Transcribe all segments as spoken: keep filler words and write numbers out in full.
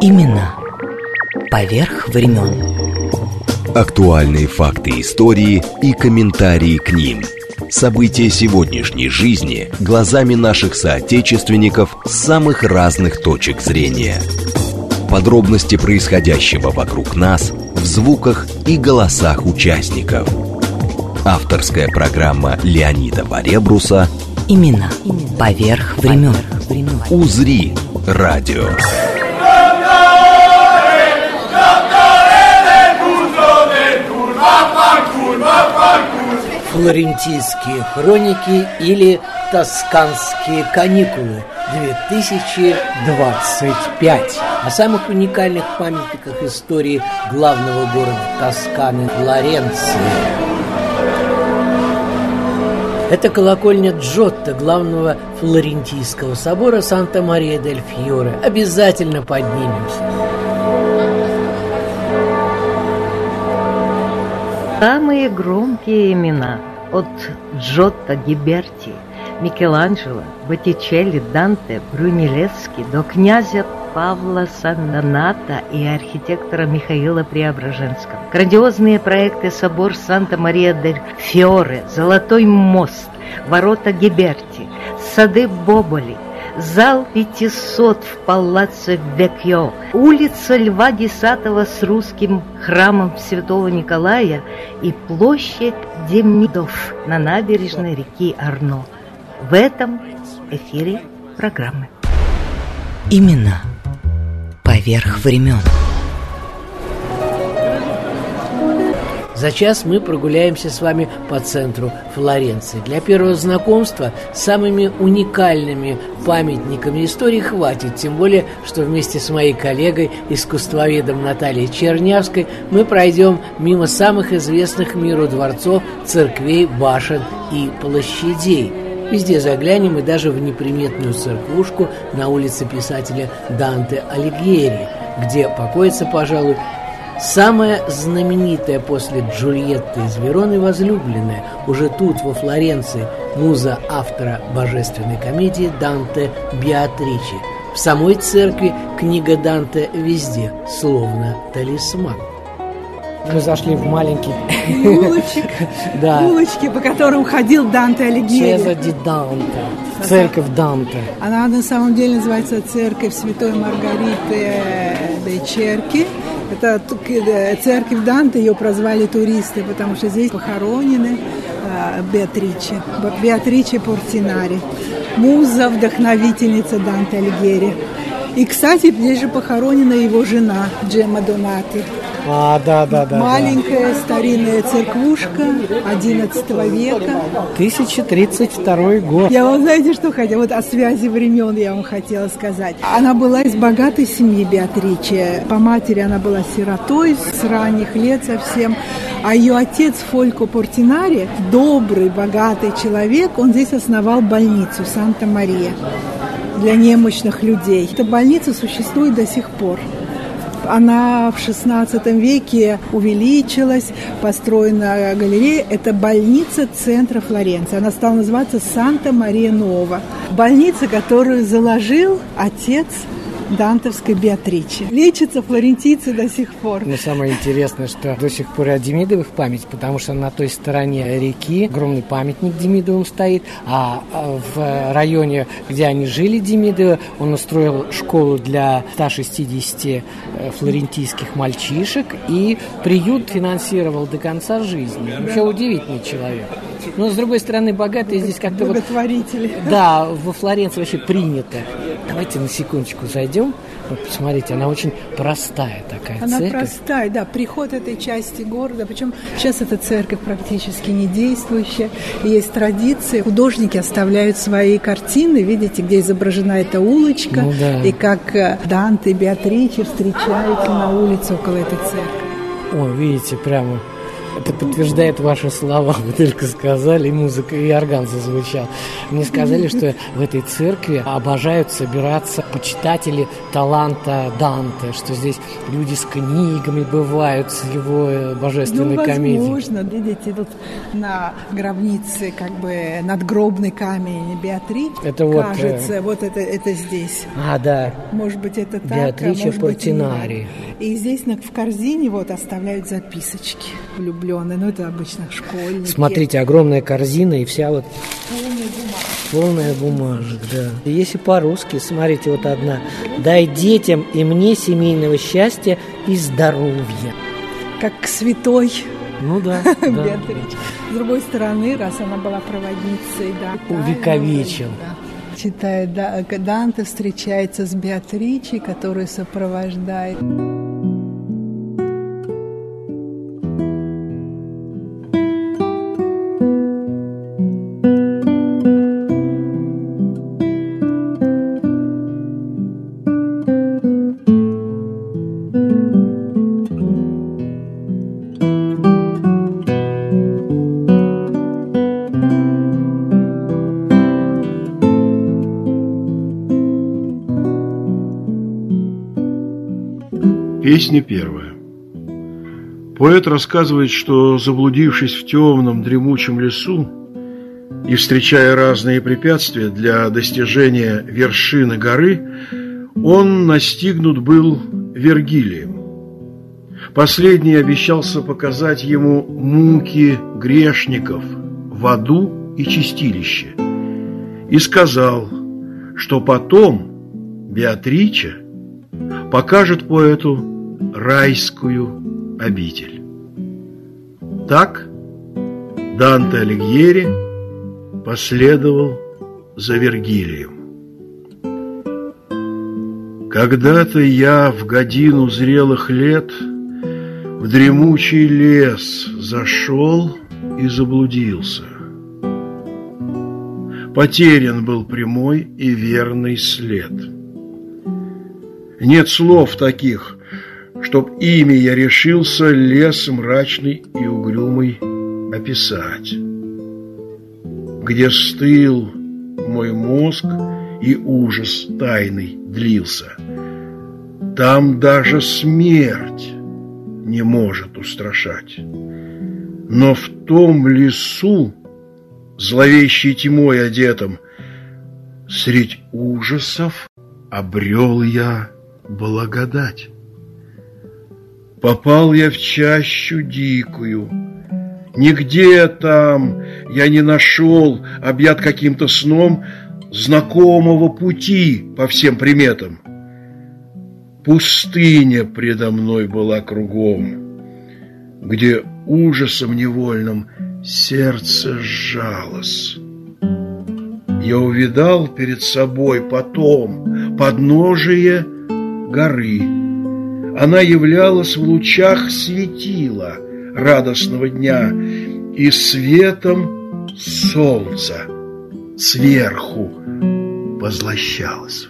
Имена поверх времен. Актуальные факты истории и комментарии к ним. События сегодняшней жизни глазами наших соотечественников с самых разных точек зрения. Подробности происходящего вокруг нас в звуках и голосах участников. Авторская программа Леонида Баребруса Имена поверх времен. «Узри радио». Флорентийские хроники или Тосканские каникулы две тысячи двадцать пять. О самых уникальных памятниках истории главного города Тосканы Флоренции. Это колокольня Джотто, главного флорентийского собора Санта-Мария-дель-Фьоре. Обязательно поднимемся. Самые громкие имена от Джотто, Гиберти, Микеланджело, Боттичелли, Данте, Брунеллески до князя Павла Сандоната и архитектора Михаила Преображенского. Грандиозные проекты: собор Санта-Мария-дель-Фьоре, Золотой мост, ворота Гиберти, сады Боболи, зал пятисот в Палаццо Векьо, улица Льва Десятого с русским храмом Святого Николая и площадь Демидов на набережной реки Арно. В этом эфире программы Имена поверх времен. За час мы прогуляемся с вами по центру Флоренции. Для первого знакомства с самыми уникальными памятниками истории хватит, тем более, что вместе с моей коллегой, искусствоведом Натальей Чернявской, мы пройдем мимо самых известных миру дворцов, церквей, башен и площадей. Везде заглянем, и даже в неприметную церквушку на улице писателя Данте Алигьери, где покоится, пожалуй, самая знаменитая после Джульетты из Вероны возлюбленная, уже тут, во Флоренции, муза автора божественной комедии Данте Беатриче. В самой церкви книга Данте везде, словно талисман. Мы зашли в маленький улочек, да. улочки, по которым ходил Данте Алигьери. Чеза ди Данте, церковь Данте. Она на самом деле называется церковь Святой Маргариты де Черки. Это церковь Данте, ее прозвали туристы, потому что здесь похоронены Беатриче, Беатриче Портинари, муза, вдохновительница Данте Алигьери. И, кстати, здесь же похоронена его жена Джемма Донати. А, да, да, да. Маленькая да. старинная церквушка одиннадцатого века. тысяча тридцать второй год. Я вам, знаете, что хотела? Вот о связи времен я вам хотела сказать. Она была из богатой семьи Беатриче. По матери она была сиротой с ранних лет совсем. А ее отец Фолько Портинари, добрый, богатый человек, он здесь основал больницу Санта-Мария для немощных людей. Эта больница существует до сих пор. Она в шестнадцатом веке увеличилась, построена галерея. Это больница центра Флоренции. Она стала называться Санта-Мария-Нова. Больница, которую заложил отец дантовской Беатриче. Лечатся флорентийцы до сих пор. Но самое интересное, что до сих пор о Демидовых память, потому что на той стороне реки огромный памятник Демидовым стоит, а в районе, где они жили, Демидовы, он устроил школу для ста шестидесяти флорентийских мальчишек и приют финансировал до конца жизни. Вообще удивительный человек. Но, с другой стороны, богатые здесь как-то... Благотворители. Вот, да, во Флоренции вообще принято. Давайте на секундочку зайдем. Вот, посмотрите, она очень простая такая она церковь. Она простая, да. Приход этой части города. Причем сейчас эта церковь практически не действующая. Есть традиции. Художники оставляют свои картины, видите, где изображена эта улочка. Ну, да. И как Данте и Беатриче встречаются на улице около этой церкви. О, видите, прямо Это подтверждает ваши слова. Вы только сказали, и музыка, и орган зазвучал. Мне сказали, что в этой церкви обожают собираться почитатели таланта Данте, что здесь люди с книгами бывают, с его божественной ну, комедией. Возможно, видите, тут на гробнице как бы надгробный камень Беатричи. Это вот, кажется, э... вот это, это здесь. А, да. Может быть, это так, Беатриче а может Портинари. быть, и здесь в корзине вот оставляют записочки влюбленные. Ну, это обычно школьники. Смотрите, огромная корзина и вся вот... Полная бумага. Полная бумажек, да. И если по-русски, смотрите, вот одна. «Дай детям и мне семейного счастья и здоровья». Как к святой. Ну да, да. Беатриче. С другой стороны, раз она была проводницей, да. Увековечил. Да. Читает, да, Данте встречается с Беатричей, которую сопровождает. Песня первая. Поэт рассказывает, что, заблудившись в темном дремучем лесу и встречая разные препятствия для достижения вершины горы, он настигнут был Вергилием. Последний обещался показать ему муки грешников в аду и чистилище, и сказал, что потом Беатриче покажет поэту райскую обитель. Так Данте Алигьери последовал за Вергилием. Когда-то я в годину зрелых лет в дремучий лес зашел и заблудился. Потерян был прямой и верный след. Нет слов таких, чтоб ими я решился лес мрачный и угрюмый описать, где стыл мой мозг и ужас тайный длился. Там даже смерть не может устрашать. Но в том лесу, зловещей тьмой одетом, средь ужасов обрел я благодать. Попал я в чащу дикую. Нигде там я не нашел, объят каким-то сном, знакомого пути по всем приметам. Пустыня предо мной была кругом, где ужасом невольным сердце сжалось. Я увидал перед собой потом подножие горы. Она являлась в лучах светила радостного дня и светом солнца сверху позлощалась.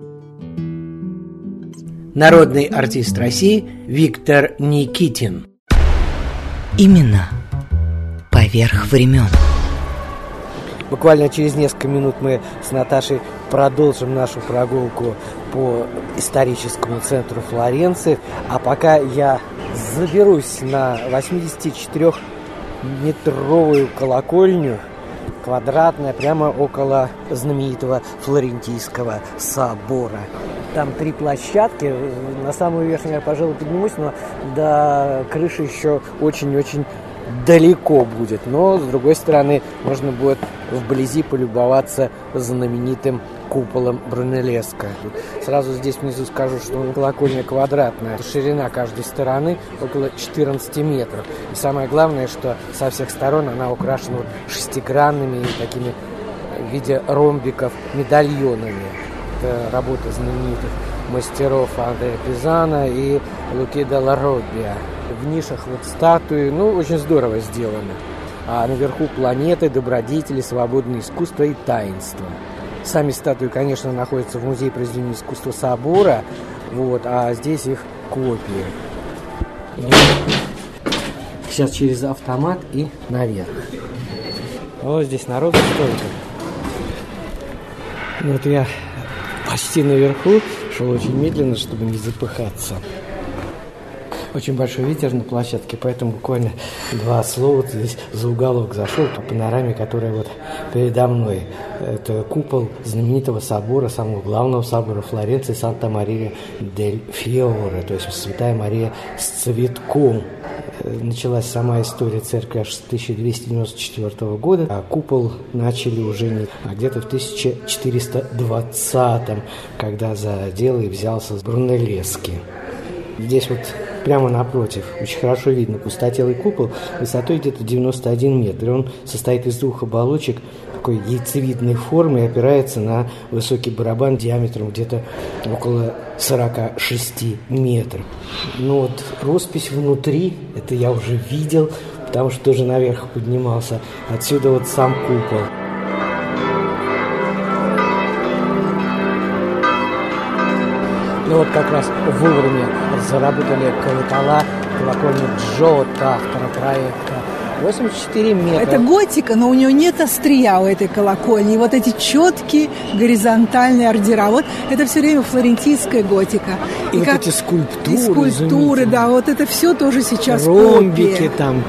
Народный артист России Виктор Никитин. Именно поверх времен. Буквально через несколько минут мы с Наташей продолжим нашу прогулку по историческому центру Флоренции. А пока я заберусь на восьмидесятичетырёхметровую колокольню, квадратная, прямо около знаменитого Флорентийского собора. Там три площадки. На самую верхнюю я, пожалуй, поднимусь, но до крыши еще очень-очень далеко будет. Но, с другой стороны, можно будет вблизи полюбоваться знаменитым куполом Брунеллеско. Сразу здесь внизу скажу, что колокольня квадратная. Ширина каждой стороны около четырнадцати метров. И самое главное, что со всех сторон она украшена шестигранными такими в виде ромбиков медальонами. Это работа знаменитых мастеров Андреа Пизано и Луки делла Роббия. В нишах вот статуи, ну, очень здорово сделаны. А наверху планеты, добродетели, свободное искусство и таинство. Сами статуи, конечно, находятся в Музее произведений искусства собора, вот, а здесь их копии. сейчас через автомат и наверх. Вот здесь народу столько. Вот я почти наверху, шел очень медленно, чтобы не запыхаться. Очень большой ветер на площадке, поэтому буквально два слова здесь за уголок зашел по панораме, которая вот передо мной. Это купол знаменитого собора, самого главного собора Флоренции, Санта-Мария-дель-Фиоре, то есть Святая Мария с цветком. Началась сама история церкви аж с тысяча двести девяносто четвёртого года, а купол начали уже не, а где-то в тысяча четыреста двадцатом, когда за дело и взялся Брунеллески. Здесь вот прямо напротив, очень хорошо видно пустотелый купол высотой где-то девяносто один метр. И он состоит из двух оболочек такой яйцевидной формы и опирается на высокий барабан диаметром где-то около сорок шесть метров. Ну вот роспись внутри, это я уже видел, потому что тоже наверх поднимался. Отсюда вот сам купол. Ну вот как раз вовремя заработали колокола колокольни Джотто, автора проекта. восемьдесят четыре метра. Это готика, но у нее нет острия у этой колокольни. И вот эти четкие горизонтальные ордера. Вот это все время флорентийская готика. И, и вот как... эти скульптуры. И скульптуры, да. Вот это все тоже сейчас ромбики копии. Там.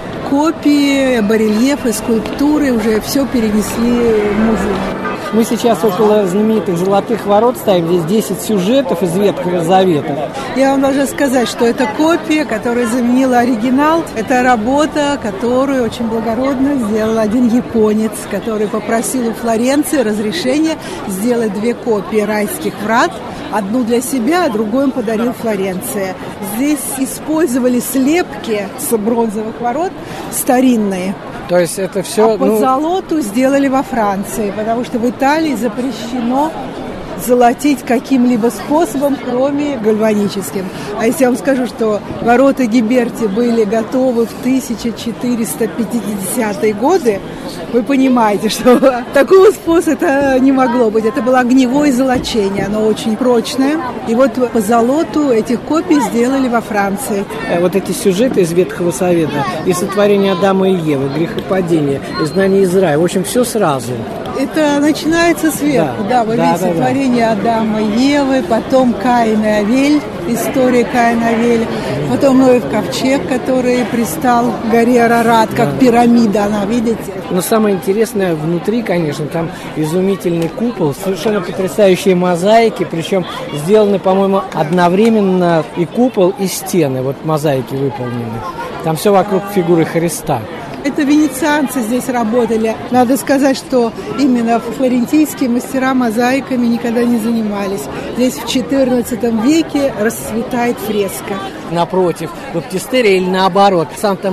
Копии, барельефы, скульптуры уже все перенесли в музей. Мы сейчас около знаменитых Золотых ворот стоим. Здесь десять сюжетов из Ветхого Завета. Я вам должна сказать, что это копия, которая заменила оригинал. Это работа, которую очень благородно сделал один японец, который попросил у Флоренции разрешения сделать две копии райских врат. Одну для себя, а другую он подарил Флоренции. Здесь использовали слепки с бронзовых ворот старинные. То есть это все... А ну... позолоту сделали во Франции, потому что в Италии запрещено золотить каким-либо способом, кроме гальваническим. А если я вам скажу, что ворота Гиберти были готовы в тысяча четыреста пятидесятые годы, вы понимаете, что такого способа не могло быть. Это было огневое золочение, оно очень прочное. И вот по золоту этих копий сделали во Франции. Вот эти сюжеты из Ветхого Завета, и сотворение Адама и Евы, грехопадение, изгнание из рая, в общем, все сразу. Это начинается сверху, да, да вы да, видите, да, сотворение да. Адама и Евы, потом Каин и Авель, история Каина и Авеля, потом Ноев ковчег, который пристал к горе Арарат, как да. пирамида, она, видите? Но самое интересное внутри, конечно, там изумительный купол, совершенно потрясающие мозаики, причем сделаны, по-моему, одновременно и купол, и стены, вот мозаики выполнены. Там все вокруг фигуры Христа. Это венецианцы здесь работали. Надо сказать, что именно флорентийские мастера мозаиками никогда не занимались. Здесь в четырнадцатом веке расцветает фреска. Напротив, баптистерия или наоборот,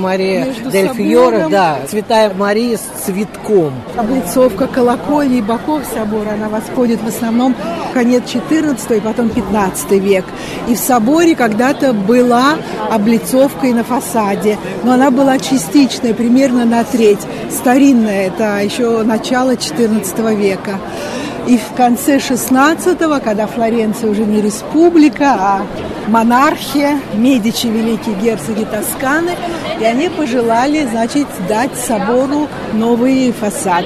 Санта-Мария-дель-Фиоре, да, Святая Мария с цветком. Облицовка колокольни и боков собора, она восходит в основном в конец четырнадцатого и потом пятнадцатый век. И в соборе когда-то была облицовка и на фасаде, но она была частичная, примерно на треть. Старинная, это еще начало четырнадцатого века. И в конце шестнадцатого, когда Флоренция уже не республика, а монархия, Медичи, великие герцоги Тосканы, и они пожелали, значит, дать собору новый фасад.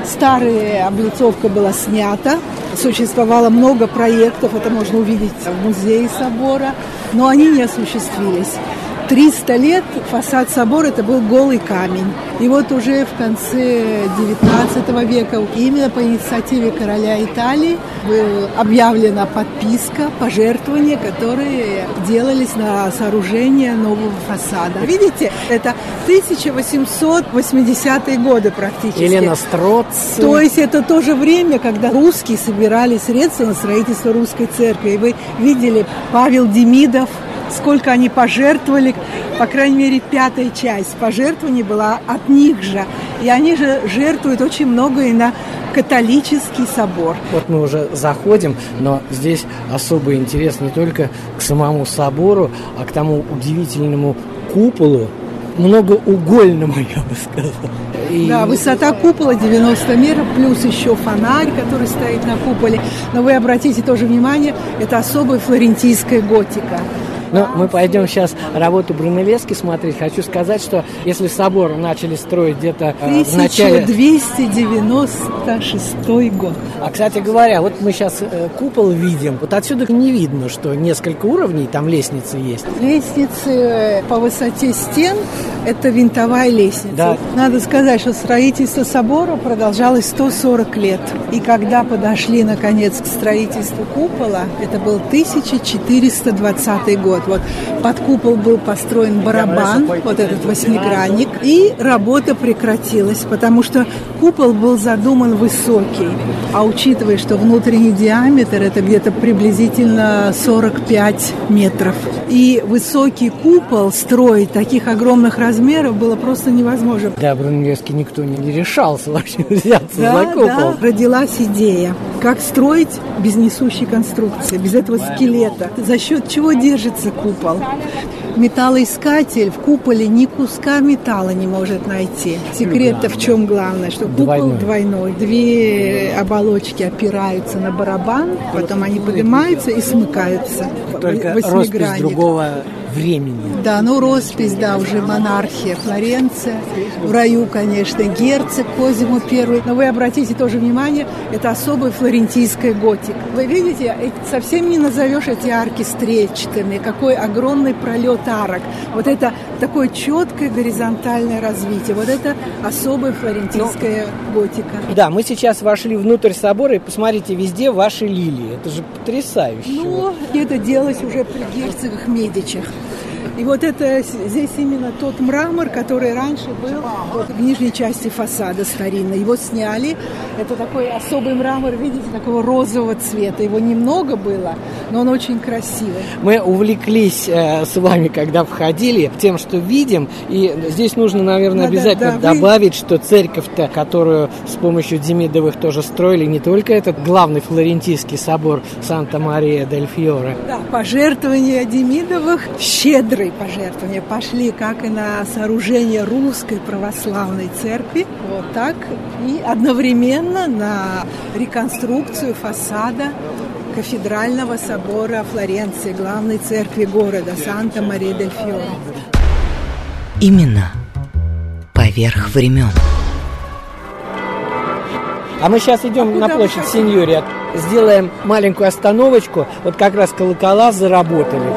Старая облицовка была снята, существовало много проектов, это можно увидеть в музее собора, но они не осуществились. триста лет фасад собора – это был голый камень. И вот уже в конце девятнадцатого века именно по инициативе короля Италии была объявлена подписка, пожертвования, которые делались на сооружение нового фасада. Видите, это тысяча восемьсот восьмидесятые годы практически. Елена Строци. То есть это то же время, когда русские собирали средства на строительство русской церкви. И вы видели Павел Демидов, сколько они пожертвовали, по крайней мере, пятая часть пожертвований была от них же. И они же жертвуют очень много и на католический собор. Вот мы уже заходим, но здесь особый интерес не только к самому собору, а к тому удивительному куполу, многоугольному, я бы сказал. И... Да, высота купола девяносто метров, плюс еще фонарь, который стоит на куполе. Но вы обратите тоже внимание, это особая флорентийская готика. Но мы пойдем сейчас работу Брунеллески смотреть. Хочу сказать, что если собор начали строить где-то э, в начале... тысяча двести девяносто шестой год. А, кстати говоря, вот мы сейчас э, купол видим. Вот отсюда не видно, что несколько уровней, там лестницы есть. Лестницы по высоте стен – это винтовая лестница. Да. Надо сказать, что строительство собора продолжалось сто сорок лет. И когда подошли, наконец, к строительству купола, это был тысяча четыреста двадцатый год. Вот под купол был построен барабан, вот этот восьмигранник, и работа прекратилась, потому что купол был задуман высокий. А учитывая, что внутренний диаметр это где-то приблизительно сорок пять метров. И высокий купол строить таких огромных размеров было просто невозможно. Да, Брунеллески никто не решался вообще взяться да, за купол. Да, родилась идея, как строить без несущей конструкции, без этого скелета. За счет чего держится купол? Металлоискатель в куполе ни куска металла не может найти. Секрет-то в чем главное? Что купол двойной. двойной. Две оболочки опираются на барабан, потом они поднимаются и смыкаются. Только роспись другого времени. Да, ну роспись, да, уже монархия, Флоренция. В раю, конечно, герцог Козимо Первый. Но вы обратите тоже внимание, это особая флорентийская готика. Вы видите, совсем не назовешь эти арки стрельчатыми. Какой огромный пролет арок. Вот это такое четкое горизонтальное развитие. Вот это особая флорентийская ну, готика. Да, мы сейчас вошли внутрь собора, и посмотрите, везде ваши лилии. Это же потрясающе. Ну, это делалось уже при герцогах Медичах. И вот это здесь именно тот мрамор, который раньше был вот, в нижней части фасада старинный. Его сняли. Это такой особый мрамор, видите, такого розового цвета. Его немного было, но он очень красивый. Мы увлеклись э, с вами, когда входили, тем, что видим. И здесь нужно, наверное, да, обязательно да, да, добавить, вы... что церковь-то, которую с помощью Демидовых тоже строили, не только этот главный флорентийский собор Санта-Мария-дель-Фьоре. Да, пожертвования Демидовых щедрые пожертвования пошли как и на сооружение русской православной церкви, вот так, и одновременно на реконструкцию фасада кафедрального собора Флоренции, главной церкви города Санта-Мария-дель-Фьоре. Именно поверх времен. А мы сейчас идем а на площадь Синьори, сделаем маленькую остановочку, вот как раз колокола заработали.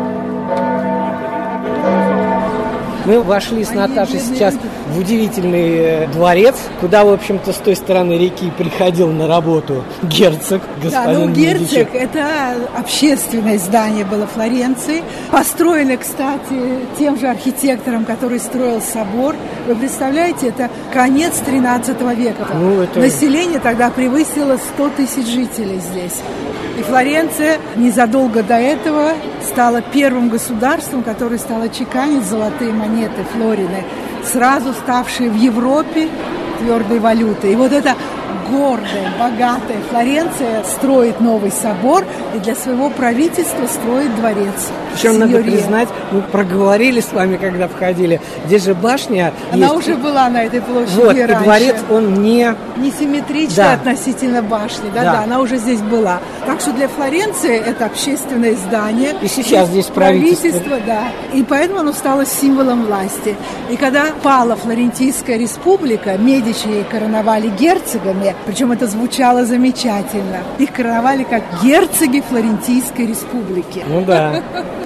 Мы вошли с Наташей сейчас в удивительный дворец, куда, в общем-то, с той стороны реки приходил на работу герцог, господин Да, ну герцог Медичи. – это общественное здание было Флоренции. Построено, кстати, тем же архитектором, который строил собор. Вы представляете, это конец тринадцатого века. Ну, это... Население тогда превысило сто тысяч жителей здесь. И Флоренция незадолго до этого стала первым государством, которое стало чеканить золотые монеты Флорины, сразу ставшие в Европе твердой валютой. И вот это гордая, богатая Флоренция строит новый собор и для своего правительства строит дворец. Причем, надо признать, мы проговорили с вами, когда входили, здесь же башня Она есть. уже была на этой площади вот, раньше. И дворец, он не... Не симметричный да. относительно башни. Да, да. да, она уже здесь была. Так что для Флоренции это общественное здание. И сейчас здесь правительство. правительство. Да. И поэтому оно стало символом власти. И когда пала Флорентийская республика, Медичи короновали герцогами, причем это звучало замечательно. Их короновали как герцоги Флорентийской республики. Ну да.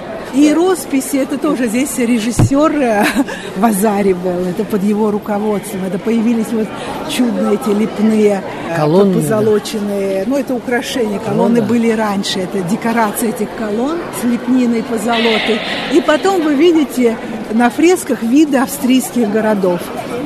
И росписи, это тоже здесь режиссер Вазари был, это под его руководством. Это появились вот чудные эти лепные колонны, позолоченные, ну это украшения, колонны ну, да. были раньше, это декорация этих колонн с лепниной позолотой. И потом вы видите на фресках виды австрийских городов.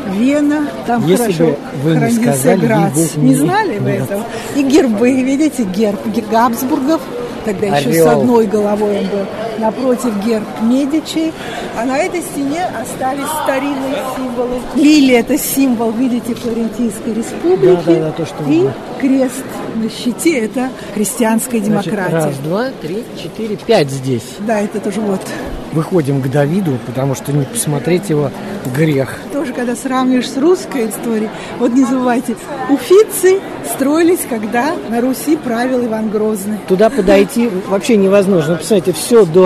Вена, там Если хорошо вы не хранился сказали, Грац. Не, не знали вы этого? И гербы, видите, герб Габсбургов. Тогда еще Орел. С одной головой он был. Напротив герб Медичи. А на этой стене остались старинные символы. Лилия – это символ, видите, Флорентийской республики. Да, да, да, то, что и мы... крест на щите – это христианская демократия. Значит, раз, два, три, четыре, пять здесь. Да, это тоже вот. Выходим к Давиду, потому что не посмотреть его грех. Тоже, когда сравниваешь с русской историей, вот не забывайте, уфицы строились, когда на Руси правил Иван Грозный. Туда подойти вообще невозможно. Посмотрите, все до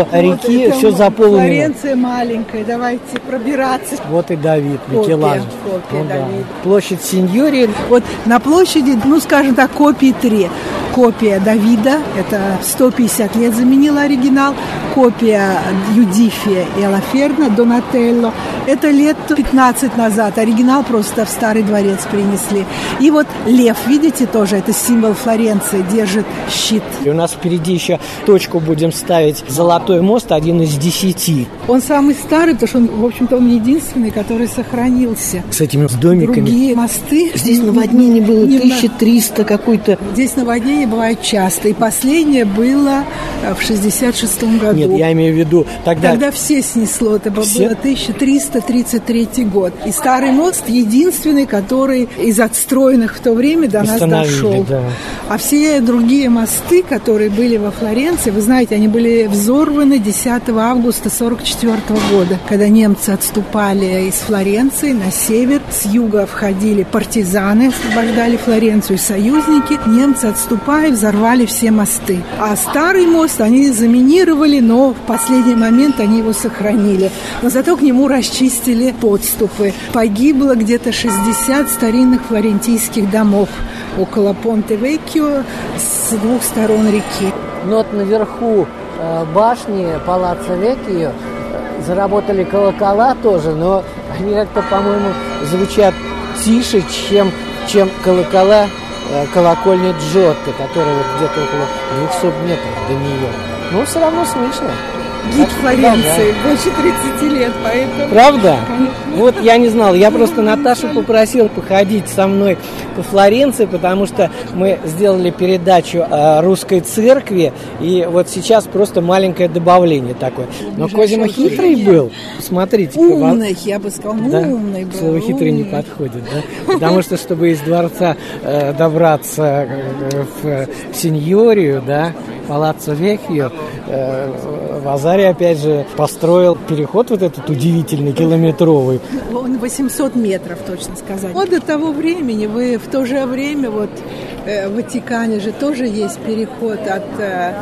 до реки вот, все за полминуты. Флоренция маленькая, давайте пробираться. Вот и Давид, Копия, Микеланджело. копия Ну, да. Давида. Площадь Синьории. Вот на площади, ну, скажем так, копии три. Копия Давида, это сто пятьдесят лет заменила оригинал. Копия Юдифи и Алаферна, Донателло. Это лет пятнадцать назад. Оригинал просто в Старый дворец принесли. И вот лев, видите, тоже это символ Флоренции, держит щит. И у нас впереди еще точку будем ставить. Золотой мост, один из десяти. Он самый старый, потому что, он, в общем-то, он единственный, который сохранился. С этими домиками. Другие мосты... Здесь наводнение было не- тысяча триста какой-то. Здесь наводнения бывают часто. И последнее было в шестьдесят шестом году. Нет, я имею в виду тогда... Тогда все снесло. Это Все? было тысяча триста тридцать третий год. И Старый мост единственный, который из отстроенных в то время до нас Восстановили, дошел. да. А все другие мосты, которые были во Флоренции, вы знаете, они были взорваны десятого августа сорок четвёртого года, когда немцы отступали из Флоренции на север. С юга входили партизаны, освобождали Флоренцию, союзники. Немцы, отступая, взорвали все мосты. А Старый мост они заминировали, но в последний момент они его сохранили. Но зато к нему расчистили подступы. Погибло где-то шестьдесят старинных флорентийских домов около Понте-Веккио с двух сторон реки. Ну вот наверху э, башни Палаццо Веккио э, заработали колокола тоже, но они как-то, по-моему, звучат тише, чем, чем колокола э, колокольни Джотто, которая вот где-то около двухсот метров до нее. Но все равно слышно. Гид Так что Флоренции, больше тридцати лет, поэтому... Правда? Вот я не знал. Я просто Наташу попросил походить со мной по Флоренции, потому что мы сделали передачу о русской церкви, и вот сейчас просто маленькое добавление такое. Но Козьма хитрый был. Смотрите. Умный, я бы сказал, Да? умный был. Слово хитрый не умный. подходит, да? Потому что, чтобы из дворца э, добраться э, в Синьорию, да, Палаццо Веккио, э, Вазари, опять же, построил переход вот этот удивительный, километровый. Он восемьсот метров, точно сказать. Вот до того времени, вы в то же время, вот э, в Ватикане же тоже есть переход от, э,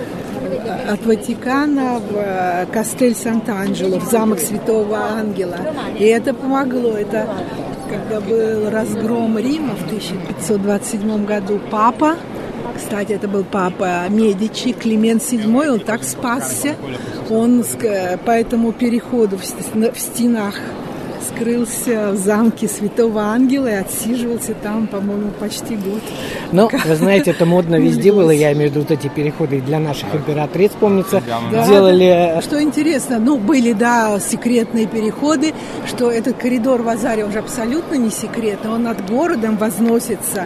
от Ватикана в э, Кастель Сант'Анджело, в замок Святого Ангела. И это помогло. Это когда был разгром Рима в тысяча пятьсот двадцать седьмом году, папа, кстати, это был папа Медичи, Климент седьмой, он так спасся. Он по этому переходу в стенах скрылся в замке Святого Ангела и отсиживался там, по-моему, почти год. Ну, вы знаете, это модно везде было, я имею в виду вот эти переходы и для наших императриц, помнится, Да, делали... Что интересно, ну, были, да, секретные переходы, что этот коридор в Вазари уже абсолютно не секретный, он над городом возносится.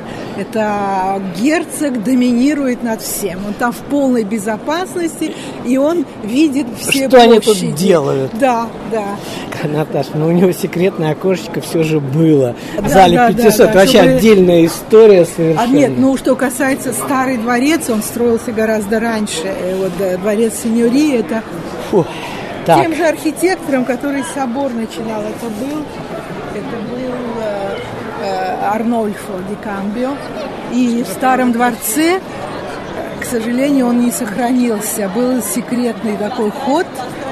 Это герцог доминирует над всем. Он там в полной безопасности, и он видит все Что они площади. тут делают? Да, да. Наташ, ну у него секретное окошечко все же было. В Да, зале да, пятисот. да, да, Вообще чтобы- отдельная история совершенно. А нет, ну что касается Старый дворец, он строился гораздо раньше. Э, Вот э, дворец Синьории, это Фу. Так, тем же архитектором, который собор начинал, это был, это был э, э, Арнольфо ди Камбио. И в Старом дворце, к сожалению, он не сохранился. Был секретный такой ход.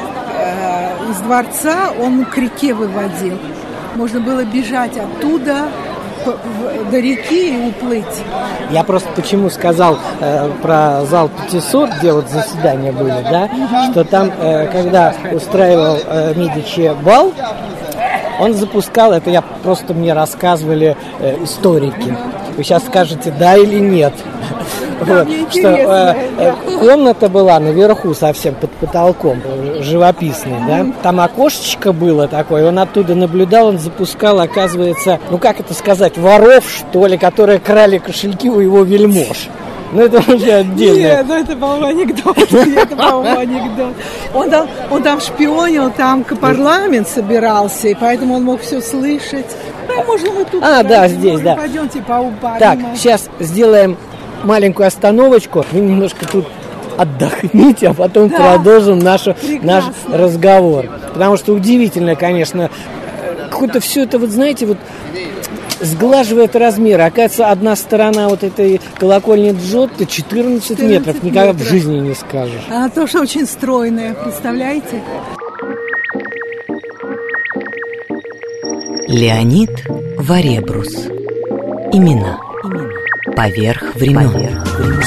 Э, из дворца он к реке выводил. Можно было бежать оттуда по- в- до реки и уплыть. я просто почему сказал э, про зал пятисот, где вот заседания были, да, что там, э, когда устраивал э, Медичи бал, он запускал, это я просто мне рассказывали э, историки. Вы сейчас скажете, да или нет. Вот, мне что э, интересно, э, комната была наверху совсем под потолком, э, живописной, да. Там окошечко было такое, он оттуда наблюдал, он запускал, оказывается, ну как это сказать, воров, что ли, которые крали кошельки у его вельмож. Ну это уже отдельно. Нет, ну это, по-моему, анекдот. Это, по-моему, анекдот. Он там, он там шпионил, там к парламент собирался, и поэтому он мог все слышать. Ну, можно мы тут... А, да, здесь, может, да. Пойдемте поупадем. Так, сейчас сделаем маленькую остановочку. Вы немножко тут отдохните, а потом Да. продолжим нашу, наш Прекрасно. разговор. Потому что удивительно, конечно, какое-то все это, вот знаете, вот сглаживает размеры. Оказывается, одна сторона вот этой колокольни Джотто четырнадцать метров. Никогда в жизни не скажешь. Она тоже очень стройная, представляете? Леонид Варебрус. Имена. Поверх времен. Поверх времен.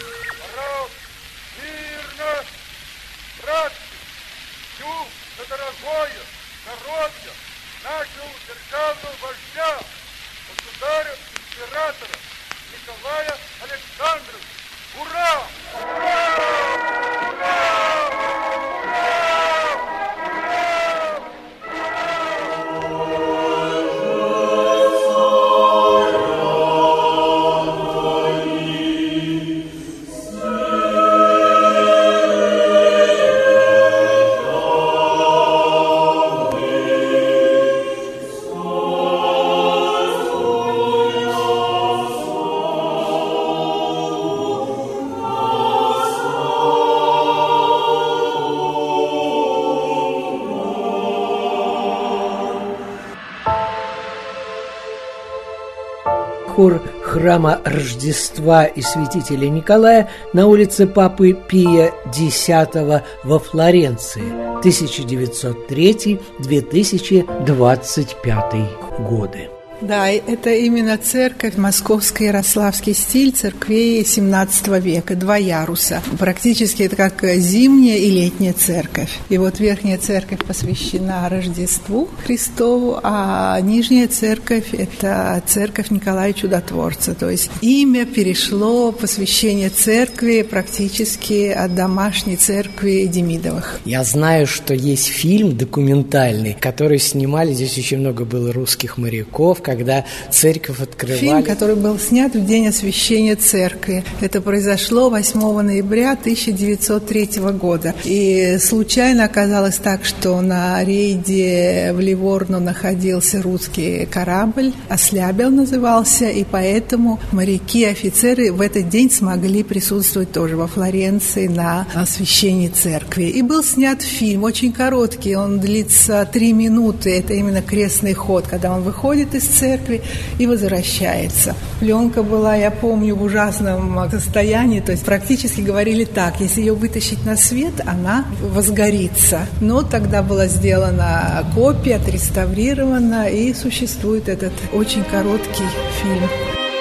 Хор храма Рождества и святителя Николая на улице Папы Пия X во Флоренции, тысяча девятьсот третий — две тысячи двадцать пятый годы. Да, это именно церковь, московский ярославский стиль церквей семнадцатого века, два яруса. Практически это как зимняя и летняя церковь. И вот верхняя церковь посвящена Рождеству Христову, а нижняя церковь – это церковь Николая Чудотворца. То есть имя перешло, посвящение церкви практически от домашней церкви Демидовых. Я знаю, что есть фильм документальный, который снимали, здесь очень много было русских моряков, когда церковь открывали. Фильм, который был снят в день освящения церкви. Это произошло восьмого ноября тысяча девятьсот третьего года. И случайно оказалось так, что на рейде в Ливорно находился русский корабль, Ослябел назывался, и поэтому моряки и офицеры в этот день смогли присутствовать тоже во Флоренции на освящении церкви. И был снят фильм, очень короткий, он длится три минуты. Это именно крестный ход, когда он выходит из церкви и возвращается. Пленка была, я помню, в ужасном состоянии, то есть практически говорили так: если ее вытащить на свет, она возгорится. Но тогда была сделана копия, отреставрирована, и существует этот очень короткий фильм.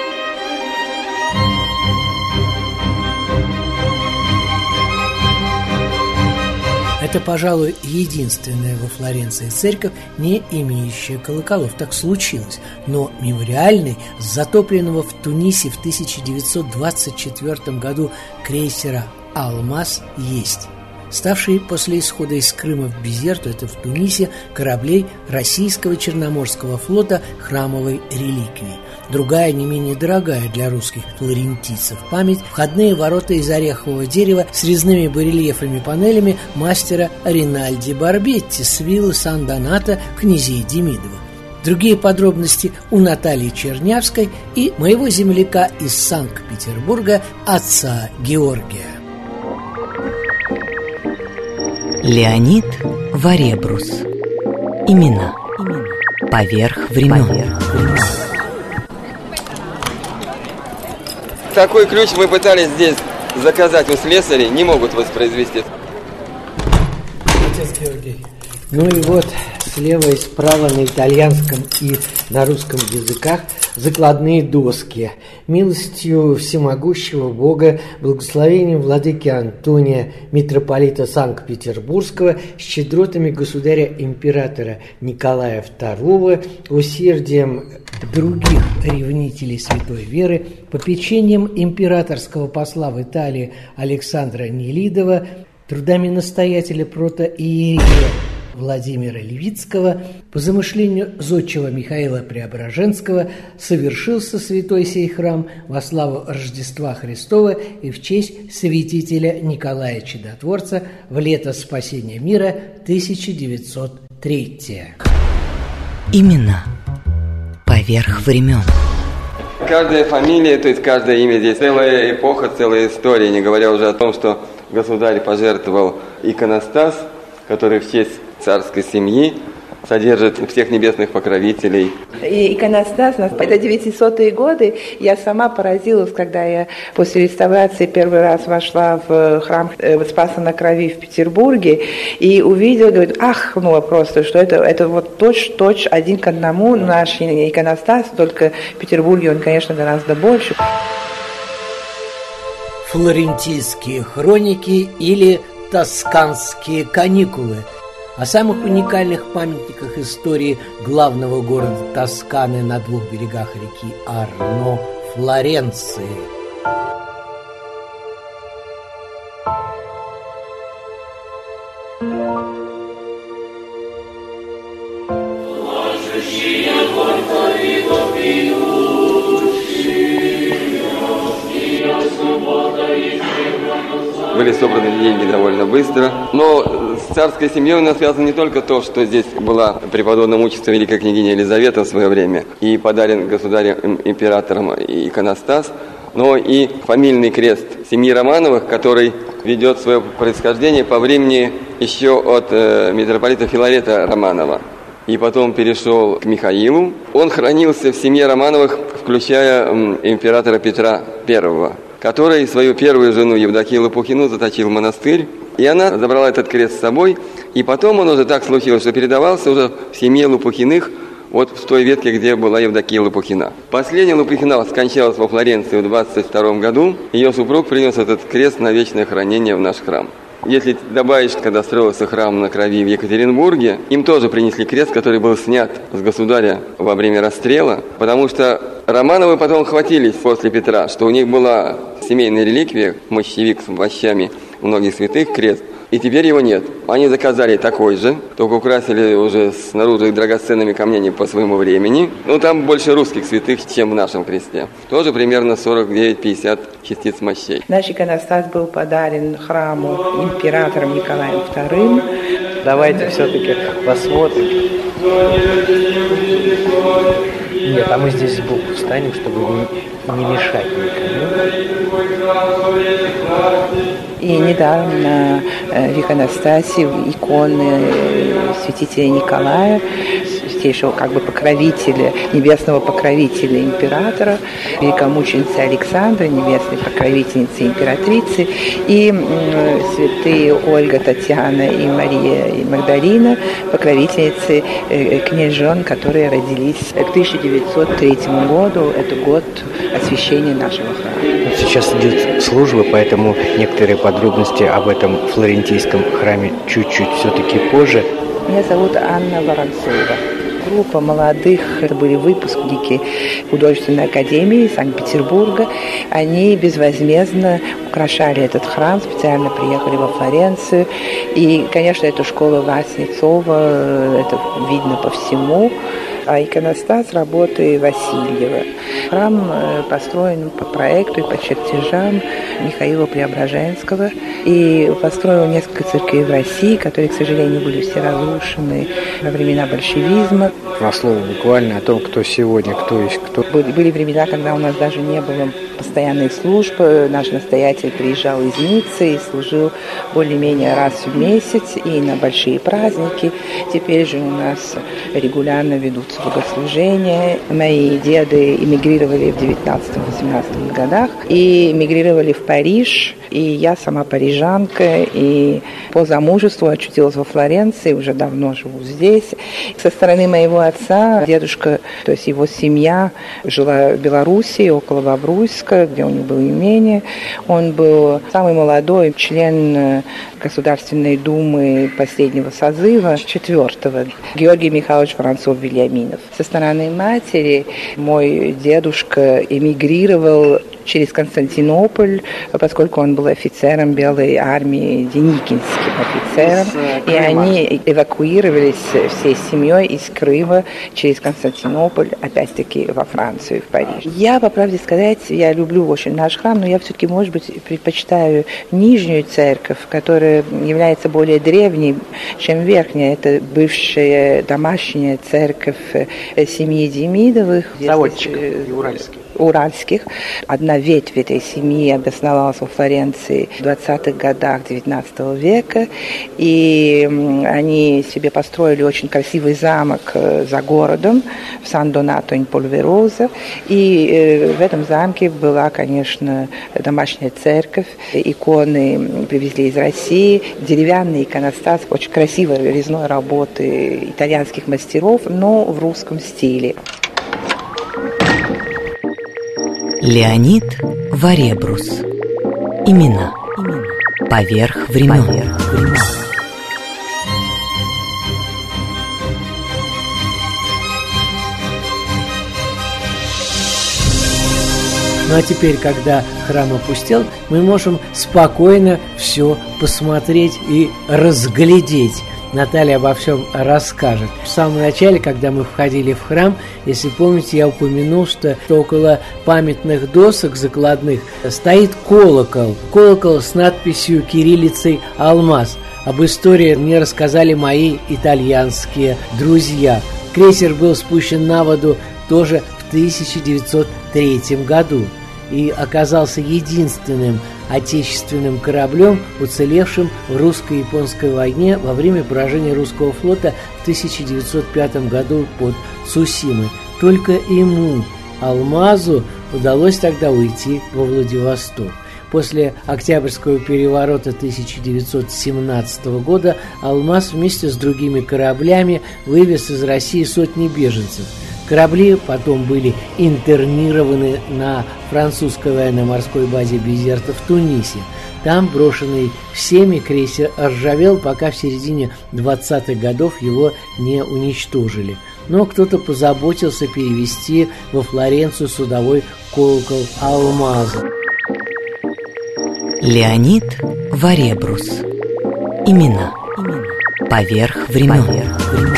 Это, пожалуй, единственная во Флоренции церковь, не имеющая колоколов. Так случилось. Но мемориальный с затопленного в Тунисе в тысяча девятьсот двадцать четвёртом году крейсера «Алмаз» есть. Ставший после исхода из Крыма в Безерту, это в Тунисе, кораблей российского Черноморского флота храмовой реликвии. Другая, не менее дорогая для русских флорентийцев память – входные ворота из орехового дерева с резными барельефами панелями мастера Ринальди Барбетти с виллы Сан-Донато князей Демидовых. Другие подробности у Натальи Чернявской и моего земляка из Санкт-Петербурга, отца Георгия. Леонид Варебрус. Имена. Поверх времен. Поверх времен. Такой ключ мы пытались здесь заказать у слесарей, не могут воспроизвести. Отец Георгий. Ну и вот слева и справа на итальянском и на русском языках закладные доски. Милостью всемогущего Бога, благословением владыки Антония, митрополита Санкт-Петербургского, с щедротами государя-императора Николая второго, усердием других ревнителей святой веры, попечением императорского посла в Италии Александра Нелидова, трудами настоятеля протоиерея Владимира Левицкого, по замышлению зодчего Михаила Преображенского совершился святой сей храм во славу Рождества Христова и в честь святителя Николая Чудотворца в лето спасения мира тысяча девятьсот третьего. Имена. Поверх времен. Каждая фамилия, то есть каждое имя здесь целая эпоха, целая история, не говоря уже о том, что государь пожертвовал иконостас, который в честь царской семьи содержит всех небесных покровителей. И иконостас, это девятисотые годы, я сама поразилась, когда я после реставрации первый раз вошла в храм Спаса на Крови в Петербурге и увидела, говорит, ахнула просто, что это, это вот точь-точь один к одному наш иконостас, только в Петербурге он, конечно, гораздо больше. Флорентийские хроники или тосканские каникулы. О самых уникальных памятниках истории главного города Тосканы на двух берегах реки Арно – Флоренции. Были собраны деньги довольно быстро, но с царской семьей у нас связано не только то, что здесь была преподобная мученица великая княгиня Елизавета в свое время и подарен государем-императором иконостас, но и фамильный крест семьи Романовых, который ведет свое происхождение по времени еще от э, митрополита Филарета Романова. И потом перешел к Михаилу. Он хранился в семье Романовых, включая э, императора Петра Первого, который свою первую жену Евдокию Лопухину заточил в монастырь, и она забрала этот крест с собой, и потом он уже так случилось, что передавался уже в семье Лопухиных, вот в той ветке, где была Евдокия Лопухина. Последняя Лопухина скончалась во Флоренции в двадцать втором году, ее супруг принес этот крест на вечное хранение в наш храм. Если добавить, когда строился храм на Крови в Екатеринбурге, им тоже принесли крест, который был снят с государя во время расстрела, потому что Романовы потом хватились после Петра, что у них была семейная реликвия, мощевик с мощами многих святых, крест, и теперь его нет. Они заказали такой же, только украсили уже снаружи драгоценными камнями по своему времени. Ну, там больше русских святых, чем в нашем кресте. Тоже примерно сорок девять - пятьдесят частиц мощей. Наш иконостас был подарен храму императором Николаем Вторым. Давайте все-таки посмотрим. Нет, а мы здесь сбоку встанем, чтобы не, не мешать никому. И недаром на в иконостасе иконы святителя Николая, святейшего как бы покровителя, небесного покровителя императора, великомученицы Александры, небесной покровительницы императрицы, и э, святые Ольга, Татьяна и Мария и Магдалина, покровительницы э, княжон, которые родились к тысяча девятьсот третьему году, это год освящения нашего храма. Сейчас идет служба, поэтому некоторые подробности об этом флорентийском храме чуть-чуть все-таки позже. Меня зовут Анна Воронцова. Группа молодых, это были выпускники художественной академии Санкт-Петербурга. Они безвозмездно украшали этот храм, специально приехали во Флоренцию. И, конечно, это школа Васнецова, это видно по всему. А иконостас работы Васильева. Храм построен по проекту и по чертежам Михаила Преображенского. И построил несколько церквей в России, которые, к сожалению, были все разрушены во времена большевизма. На слово буквально о том, кто сегодня, кто есть кто. Были, были времена, когда у нас даже не было постоянных служб. Наш настоятель приезжал из Ниццы и служил более-менее раз в месяц и на большие праздники. Теперь же у нас регулярно ведутся богослужения. Мои деды эмигрировали в девятнадцатом-восемнадцатом годах и эмигрировали в Париж. И я сама парижанка, и по замужеству очутилась во Флоренции, уже давно живу здесь. Со стороны моего отца, дедушка, то есть его семья, жила в Белоруссии, около Бобруйска, где у него было имение. Он был самый молодой член Государственной Думы последнего созыва, четвертого, Георгий Михайлович Воронцов-Вильяминов. Со стороны матери мой дедушка эмигрировал через Константинополь, поскольку он был офицером Белой армии, деникинским офицером, и они эвакуировались всей семьей из Крыма через Константинополь, опять-таки во Францию, в Париж. Я, по правде сказать, я люблю очень наш храм, но я все-таки, может быть, предпочитаю нижнюю церковь, которая является более древней, чем верхняя. Это бывшая домашняя церковь семьи Демидовых. Заводчик Уральский. уральских. Одна ветвь этой семьи обосновалась во Флоренции в двадцатых годах девятнадцатого века, и они себе построили очень красивый замок за городом в Сан-Донато-ин-Польвероза, и в этом замке была, конечно, домашняя церковь, иконы привезли из России, деревянный иконостас, очень красивой резной работы итальянских мастеров, но в русском стиле. Леонид Варебрус. Имена. Поверх времен. Поверх времен. Ну а теперь, когда храм опустел, мы можем спокойно все посмотреть и разглядеть. Наталья обо всем расскажет. В самом начале, когда мы входили в храм, если помните, я упомянул, что около памятных досок закладных стоит колокол. Колокол с надписью кириллицей «Алмаз». Об истории мне рассказали мои итальянские друзья. Крейсер был спущен на воду тоже в тысяча девятьсот третьем году и оказался единственным отечественным кораблем, уцелевшим в русско-японской войне во время поражения русского флота в тысяча девятьсот пятом году под Цусимой. Только ему, «Алмазу», удалось тогда уйти во Владивосток. После Октябрьского переворота тысяча девятьсот семнадцатого года «Алмаз» вместе с другими кораблями вывез из России сотни беженцев. Корабли потом были интернированы на французской военно-морской базе Безерта в Тунисе. Там, брошенный всеми, крейсер ржавел, пока в середине двадцатых годов его не уничтожили. Но кто-то позаботился перевести во Флоренцию судовой колокол «Алмаза». Леонид Варебрус. Имена. Поверх времен. Поверх времен.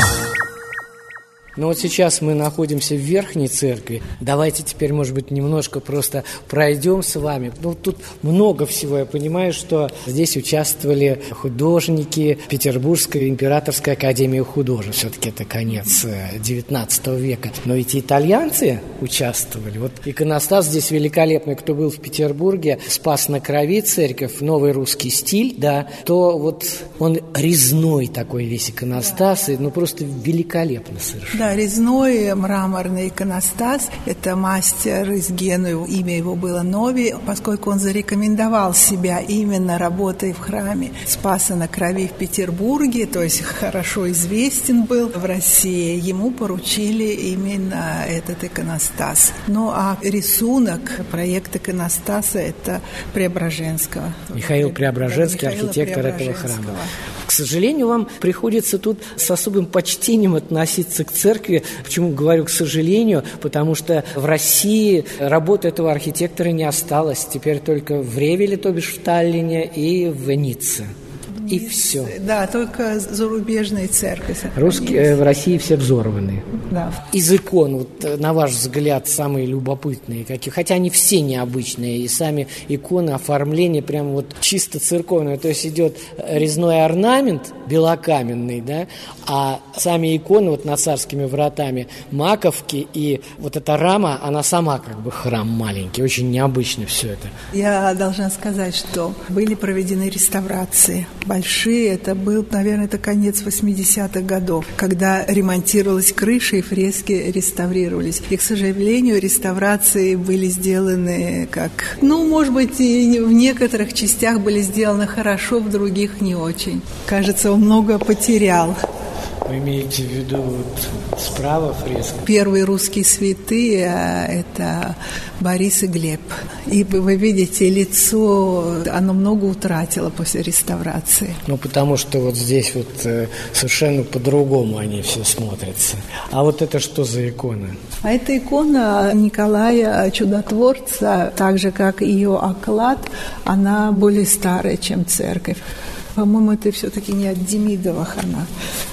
Ну вот сейчас мы находимся в Верхней Церкви. Давайте теперь, может быть, немножко просто пройдем с вами. Ну, тут много всего. Я понимаю, что здесь участвовали художники Петербургской императорской академии художеств. Все-таки это конец девятнадцатого века. Но эти итальянцы участвовали. Вот иконостас здесь великолепный. Кто был в Петербурге, Спас на Крови, церковь, новый русский стиль, да, то вот он резной такой весь иконостас, и, ну, просто великолепно совершенно. Да, резной мраморный иконостас. Это мастер из Генуи, имя его было Нови, поскольку он зарекомендовал себя именно работой в храме Спаса на Крови в Петербурге, то есть хорошо известен был в России. Ему поручили именно этот иконостас. Ну а рисунок, проект иконостаса – это Преображенского. Михаил Преображенский, архитектор этого храма. К сожалению, вам приходится тут с особым почтением относиться к церкви. Почему говорю «к сожалению»? Потому что в России работы этого архитектора не осталось. Теперь только в Ревеле, то бишь в Таллине, и в Ницце. И все. Да, только зарубежные церкви. Русские в России все взорваны. Да. Из икон, вот, на ваш взгляд, самые любопытные какие? Хотя они все необычные, и сами иконы, оформление прям вот чисто церковное. То есть идет резной орнамент белокаменный, да, а сами иконы вот над царскими вратами маковки, и вот эта рама, она сама как бы храм маленький. Очень необычно все это. Я должна сказать, что были проведены реставрации. Большие, это был, наверное, это конец восьмидесятых годов, когда ремонтировалась крыша и фрески реставрировались. И, к сожалению, реставрации были сделаны как... Ну, может быть, и в некоторых частях были сделаны хорошо, в других не очень. Кажется, он много потерял. Вы имеете в виду вот справа фреска? Первые русские святые – это Борис и Глеб. И вы видите, лицо, оно много утратило после реставрации. Ну, потому что вот здесь вот э, совершенно по-другому они все смотрятся. А вот это что за икона? А это икона Николая Чудотворца, так же, как ее оклад, она более старая, чем церковь. По-моему, это все-таки не от Демидовых она.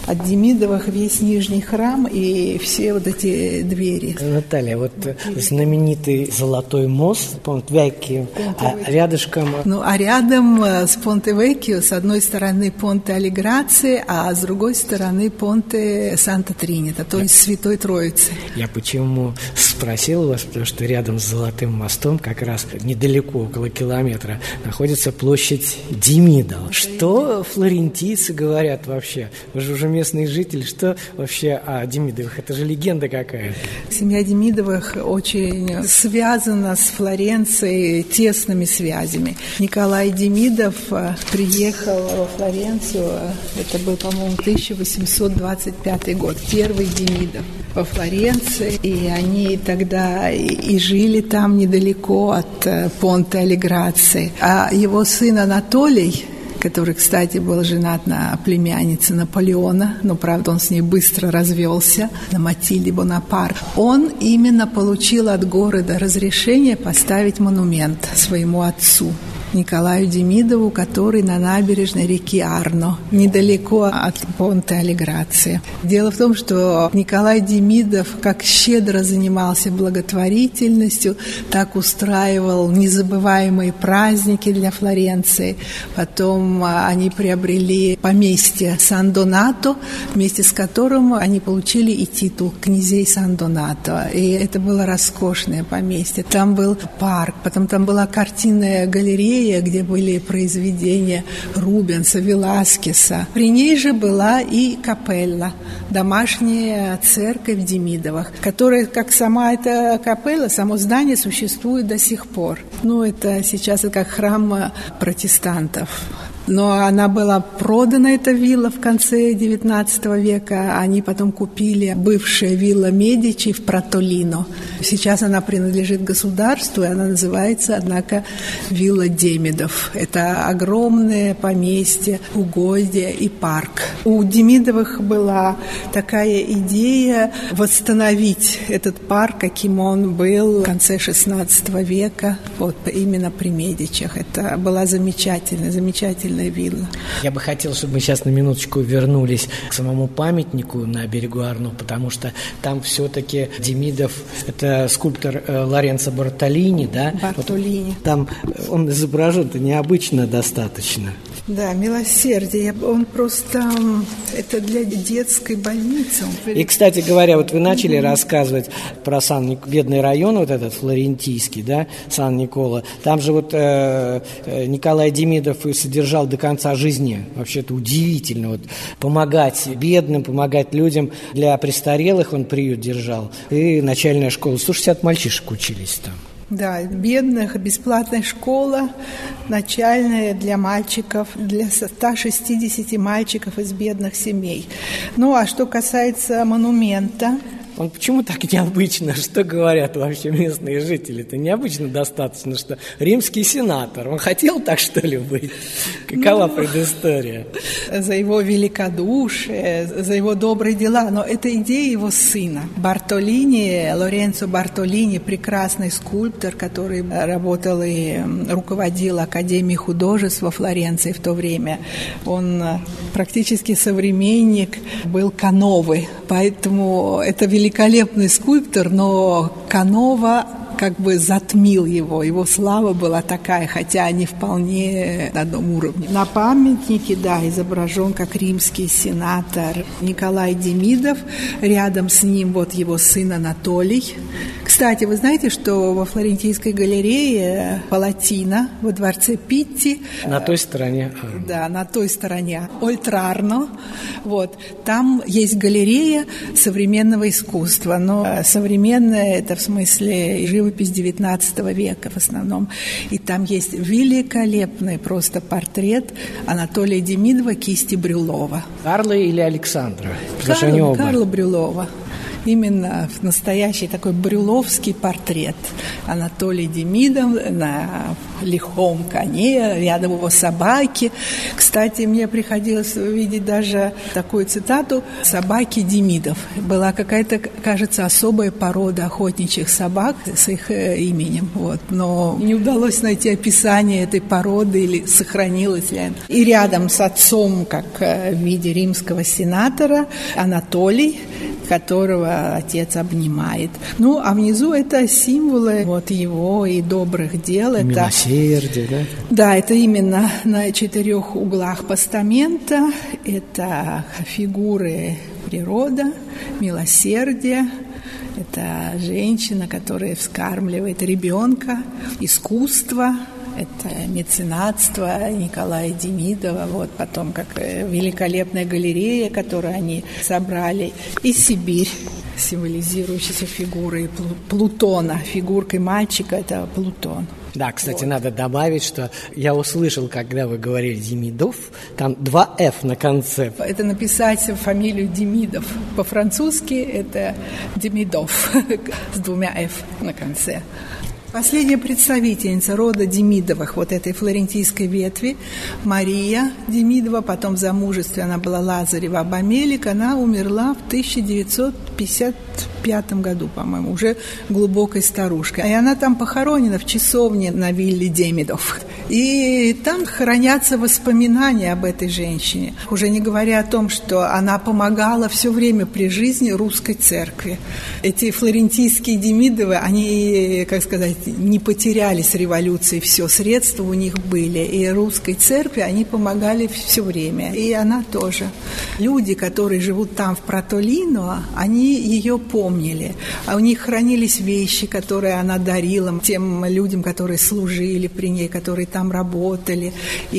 от Демидовых весь нижний храм и все вот эти двери. Наталья, вот знаменитый Золотой мост, Понте-Веккио, а рядышком... Ну, а рядом с Понте-Веккио с одной стороны Понте-Алеграции, а с другой стороны Понте Санта-Тринита, то есть Святой Троицы. Я почему спросил вас, потому что рядом с Золотым мостом, как раз недалеко, около километра, находится площадь Демидов. Что флорентийцы говорят вообще? Вы же уже местный житель, что вообще о Демидовых? Это же легенда какая-то. Семья Демидовых очень связана с Флоренцией тесными связями. Николай Демидов приехал во Флоренцию, это был, по-моему, тысяча восемьсот двадцать пятый год, первый Демидов во Флоренции, и они тогда и жили там недалеко от Понте-Алеграции. А его сын Анатолий, который, кстати, был женат на племяннице Наполеона, но, правда, он с ней быстро развелся, на Матильде Бонапарт, он именно получил от города разрешение поставить монумент своему отцу, Николаю Демидову, который на набережной реки Арно, недалеко от Понте-Алеграции. Дело в том, что Николай Демидов как щедро занимался благотворительностью, так устраивал незабываемые праздники для Флоренции. Потом они приобрели поместье Сан-Донато, вместе с которым они получили и титул князей Сан-Донато. И это было роскошное поместье. Там был парк, потом там была картинная галерея, где были произведения Рубенса, Веласкеса. При ней же была и капелла, домашняя церковь Демидовых, которая, как сама эта капелла, само здание существует до сих пор. Ну, это сейчас это как храм протестантов. Но она была продана, эта вилла, в конце девятнадцатого века. Они потом купили бывшая вилла Медичи в Протолино. Сейчас она принадлежит государству, и она называется, однако, вилла Демидов. Это огромное поместье, угодье и парк. У Демидовых была такая идея восстановить этот парк, каким он был в конце шестнадцатого века, вот именно при Медичах. Это была замечательная, замечательная вилла. Я бы хотел, чтобы мы сейчас на минуточку вернулись к самому памятнику на берегу Арно, потому что там все-таки Демидов, это скульптор Лоренцо Бартолини, да? Бартолини. Вот там он изображен-то необычно достаточно. Да, милосердие. Он просто... Это для детской больницы. И, кстати говоря, вот вы начали mm-hmm. рассказывать про Сан бедный район, вот этот флорентийский, да, Сан-Никола. Там же вот э, Николай Демидов и содержал до конца жизни. Вообще-то удивительно. Вот, помогать бедным, помогать людям. Для престарелых он приют держал. И начальная школа. сто шестьдесят мальчишек учились там. Да, бедных, бесплатная школа, начальная для мальчиков, для ста шестидесяти мальчиков из бедных семей. Ну, а что касается монумента... Он почему так необычно? Что говорят вообще местные жители? Это необычно достаточно, что римский сенатор. Он хотел так, что ли, быть? Какова ну, предыстория? За его великодушие, за его добрые дела. Но это идея его сына. Бартолини, Лоренцо Бартолини, прекрасный скульптор, который работал и руководил Академией художеств во Флоренции в то время. Он практически современник был Кановы. Поэтому это великолепный Великолепный скульптор, но Канова как бы затмил его. Его слава была такая, хотя не вполне на одном уровне. На памятнике, да, изображен как римский сенатор Николай Демидов. Рядом с ним вот его сын Анатолий. Кстати, вы знаете, что во Флорентийской галерее Палатино во дворце Питти... На той стороне. Да, на той стороне. Ольтрарно. Вот. Там есть галерея современного искусства. Но современное, это в смысле живопись девятнадцатого века в основном. И там есть великолепный просто портрет Анатолия Демидова кисти Брюлова. Карла или Александра? Карла, Карла Брюлова. именно настоящий такой брюловский портрет. Анатолий Демидов на лихом коне, рядом его собаки. Кстати, мне приходилось увидеть даже такую цитату «собаки Демидов». Была какая-то, кажется, особая порода охотничьих собак с их именем. Вот. Но не удалось найти описание этой породы или сохранилось ли она. И рядом с отцом, как в виде римского сенатора, Анатолий, которого отец обнимает. Ну, а внизу это символы вот его и добрых дел. Это милосердие, да? Да, это именно на четырех углах постамента. Это фигуры природа, милосердие. Это женщина, которая вскармливает ребенка, искусство. Это меценатство Николая Демидова, вот потом как великолепная галерея, которую они собрали, и Сибирь, символизирующейся фигурой Плутона, фигуркой мальчика, это Плутон. Да, кстати, вот. Надо добавить, что я услышал, когда вы говорили Демидов, там два «ф» на конце. Это написать фамилию Демидов. По-французски это Демидов с двумя «ф» на конце. Последняя представительница рода Демидовых, вот этой флорентийской ветви, Мария Демидова, потом в замужестве она была Лазарева Абамелик, она умерла в тысяча девятьсот пятьдесят пятом году, по-моему, уже глубокой старушкой. И она там похоронена в часовне на вилле Демидов. И там хранятся воспоминания об этой женщине. Уже не говоря о том, что она помогала все время при жизни русской церкви. Эти флорентийские Демидовы, они, как сказать, не потеряли с революцией все, средства у них были. И русской церкви они помогали все время. И она тоже. Люди, которые живут там, в Протолино, они ее помнили. А у них хранились вещи, которые она дарила тем людям, которые служили при ней, которые там работали.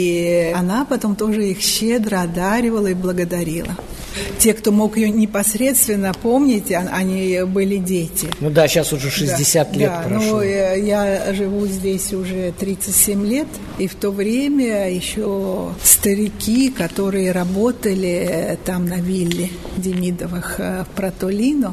И она потом тоже их щедро одаривала и благодарила. Те, кто мог ее непосредственно помнить, они были дети. Ну да, сейчас уже шестьдесят да, лет да, прошло. Ну, я, я живу здесь уже тридцать семь лет, и в то время еще старики, которые работали там на вилле Демидовых в Протолино,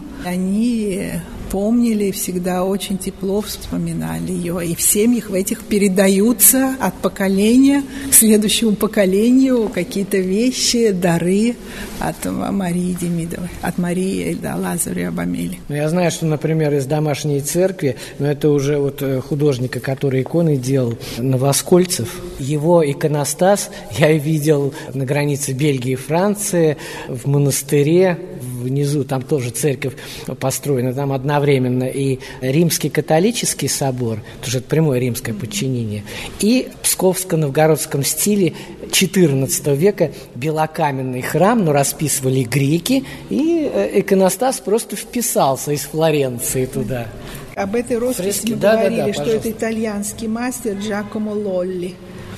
они помнили, всегда очень тепло вспоминали ее. И в семьях в этих передаются от поколения к следующему поколению какие-то вещи, дары от Марии Демидовой, от Марии, да, Лазаревой Абамелик. Ну, я знаю, что, например, из домашней церкви, но это уже вот художника, который иконы делал, Новоскольцев, его иконостас я видел на границе Бельгии и Франции, в монастыре, внизу, там тоже церковь построена, там одновременно и Римский католический собор, тоже это прямое римское подчинение, и в псковско-новгородском стиле четырнадцатого века белокаменный храм, но расписывали греки, и иконостас просто вписался из Флоренции туда. Об этой росписи Фрески, мы да, говорили, да, да, что пожалуйста. это итальянский мастер Джакомо Лолли.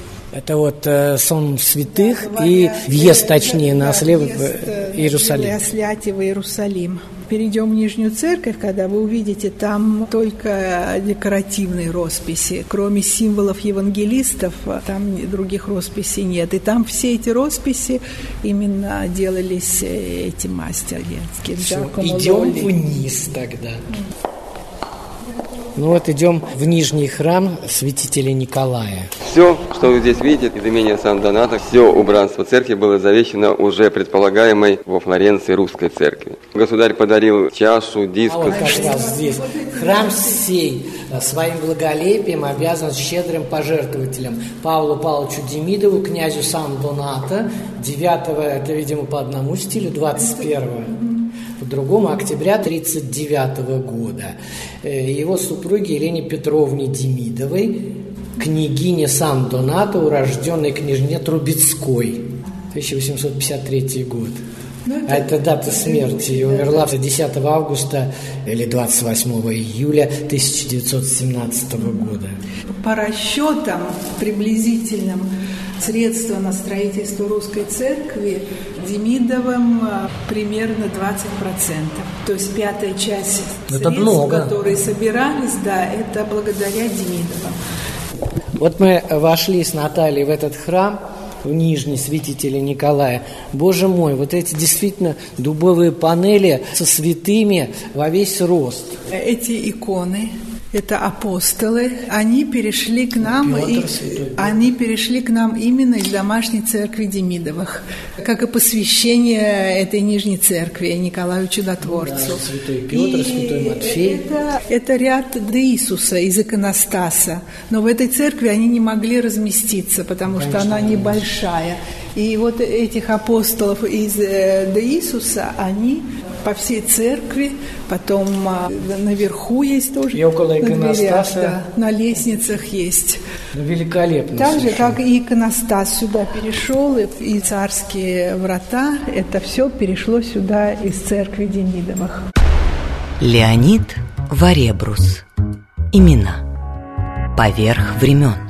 Это вот э, сон святых, Да, и говорят, въезд, да, точнее, да, на слева въезд, в Иерусалим. Осляти в Иерусалим. Перейдем в Нижнюю Церковь, когда вы увидите там только декоративные росписи. Кроме символов евангелистов, там других росписей нет. И там все эти росписи именно делались этим мастером. Идем вниз тогда. Ну вот идем в Нижний храм святителя Николая. Все, что вы здесь видите, из имения Сан-Донато, все убранство церкви было завещено уже предполагаемой во Флоренции русской церкви. Государь подарил чашу, дискус. А вот как раз здесь. Храм сей своим благолепием обязан щедрым пожертвователям Павлу Павловичу Демидову, князю Сан-Донато, девятого, это, видимо, по одному стилю, двадцать первого. По другому, октября тридцать девятого года. Его супруге Елене Петровне Демидовой, княгине Сан-Донато, урожденной княжне Трубецкой, тысяча восемьсот пятьдесят третий год. А это дата смерти. Умерла десятого августа или двадцать восьмого июля тысяча девятьсот семнадцатого года. По расчетам приблизительным, средства на строительство русской церкви Демидовым примерно двадцать процентов. То есть пятая часть это средств, много. которые собирались, да, это благодаря Демидовым. Вот мы вошли с Натальей в этот храм. в Нижней святителя Николая. Боже мой, вот эти действительно дубовые панели со святыми во весь рост. Эти иконы, это апостолы, они перешли к нам, Петр, и Святой они перешли к нам именно из домашней церкви Демидовых, как и посвящение этой Нижней церкви Николаю Чудотворцу. Да, Святой Петр, и Святой Матфей. Это, это ряд де Иисуса из иконостаса, но в этой церкви они не могли разместиться, потому Конечно, что она небольшая. И вот этих апостолов из де Иисуса, они по всей церкви, потом наверху есть тоже. И около на иконостаса. Дверях, да, на лестницах есть. Великолепно. Так же, как и иконостас сюда перешел, и царские врата, это все перешло сюда из церкви Демидовых. Леонид Варебрус. Имена. Поверх времен.